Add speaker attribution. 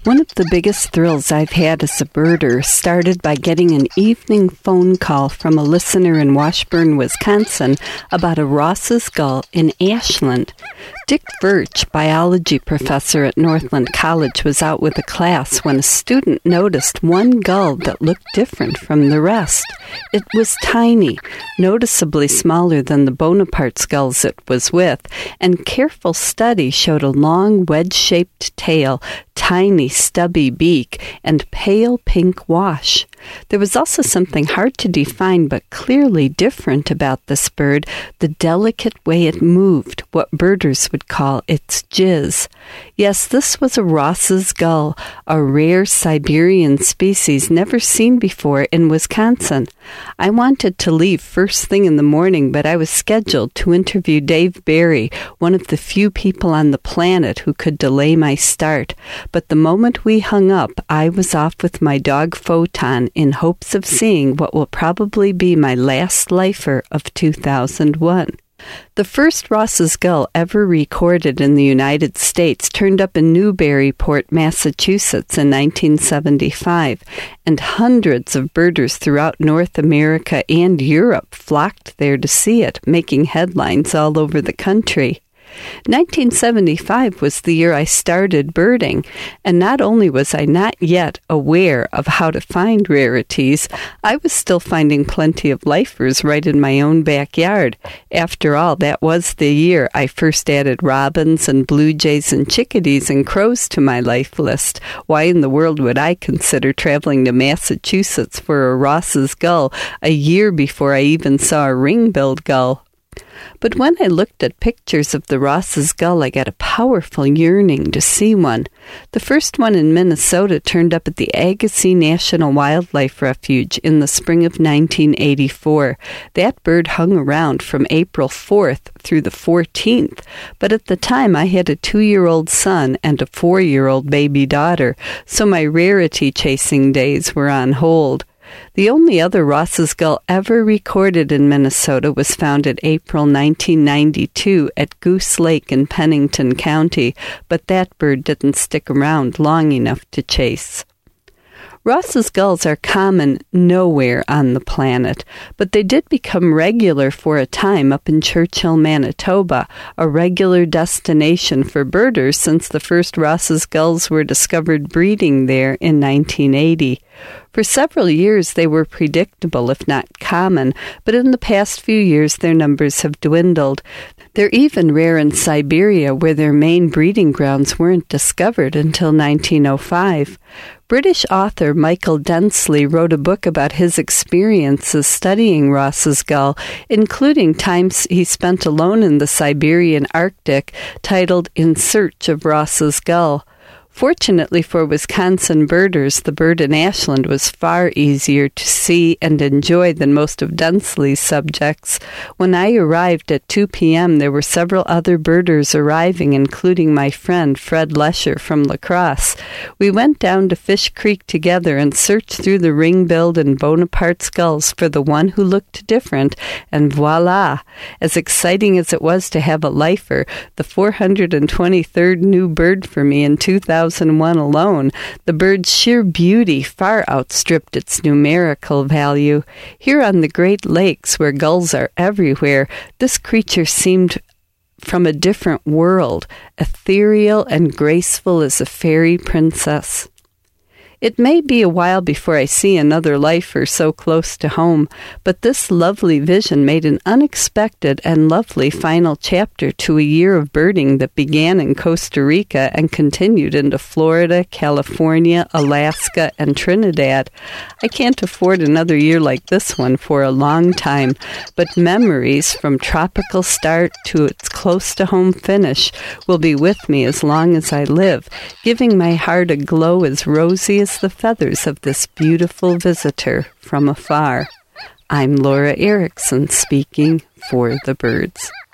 Speaker 1: One of the biggest thrills I've had as a birder started by getting an evening phone call from a listener in Washburn, Wisconsin, about a Ross's gull in Ashland. Dick Birch, biology professor at Northland College, was out with a class when a student noticed one gull that looked different from the rest. It was tiny, noticeably smaller than the Bonaparte gulls it was with, and careful study showed a long wedge-shaped tail, tiny stubby beak, and pale pink wash. There was also something hard to define but clearly different about this bird, the delicate way it moved, what birders would call its jizz. Yes, this was a Ross's gull, a rare Siberian species never seen before in Wisconsin. I wanted to leave first thing in the morning, but I was scheduled to interview Dave Barry, one of the few people on the planet who could delay my start. But the moment we hung up, I was off with my dog Photon in hopes of seeing what will probably be my last lifer of 2001. The first Ross's gull ever recorded in the United States turned up in Newburyport, Massachusetts in 1975, and hundreds of birders throughout North America and Europe flocked there to see it, making headlines all over the country. 1975 was the year I started birding, and not only was I not yet aware of how to find rarities, I was still finding plenty of lifers right in my own backyard. After all, that was the year I first added robins and blue jays and chickadees and crows to my life list. Why in the world would I consider traveling to Massachusetts for a Ross's gull a year before I even saw a ring-billed gull? But when I looked at pictures of the Ross's gull, I got a powerful yearning to see one. The first one in Minnesota turned up at the Agassiz National Wildlife Refuge in the spring of 1984. That bird hung around from April 4th through the 14th, but at the time I had a 2-year-old son and a 4-year-old baby daughter, so my rarity chasing days were on hold. The only other Ross's gull ever recorded in Minnesota was found in April 1992 at Goose Lake in Pennington County, but that bird didn't stick around long enough to chase. Ross's gulls are common nowhere on the planet, but they did become regular for a time up in Churchill, Manitoba, a regular destination for birders since the first Ross's gulls were discovered breeding there in 1980. For several years they were predictable, if not common, but in the past few years their numbers have dwindled. They're even rare in Siberia, where their main breeding grounds weren't discovered until 1905. British author Michael Densley wrote a book about his experiences studying Ross's gull, including times he spent alone in the Siberian Arctic, titled In Search of Ross's Gull. Fortunately for Wisconsin birders, the bird in Ashland was far easier to see and enjoy than most of Densley's subjects. When I arrived at 2 p.m., there were several other birders arriving, including my friend Fred Lesher from La Crosse. We went down to Fish Creek together and searched through the ring-billed and Bonaparte gulls for the one who looked different, and voila! As exciting as it was to have a lifer, the 423rd new bird for me in 2001 alone, the bird's sheer beauty far outstripped its numerical value. Here on the Great Lakes, where gulls are everywhere, this creature seemed from a different world, ethereal and graceful as a fairy princess. It may be a while before I see another lifer so close to home, but this lovely vision made an unexpected and lovely final chapter to a year of birding that began in Costa Rica and continued into Florida, California, Alaska, and Trinidad. I can't afford another year like this one for a long time, but memories from tropical start to its close-to-home finish will be with me as long as I live, giving my heart a glow as rosy as the feathers of this beautiful visitor from afar. I'm Laura Erickson speaking for the birds.